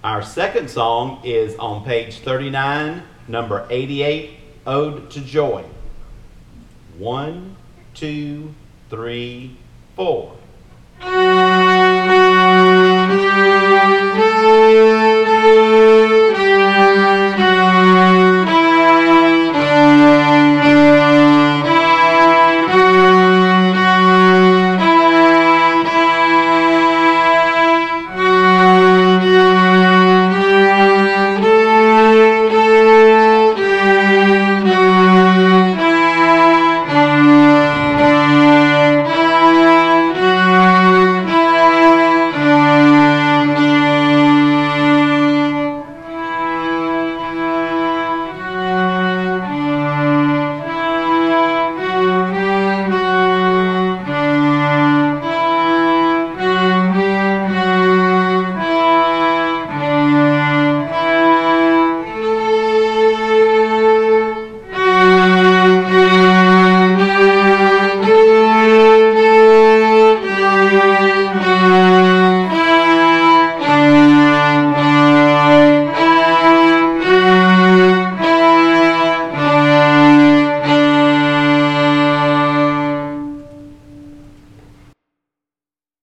Our second song is on page 39, number 88, Ode to Joy. 1, 2, 3, 4.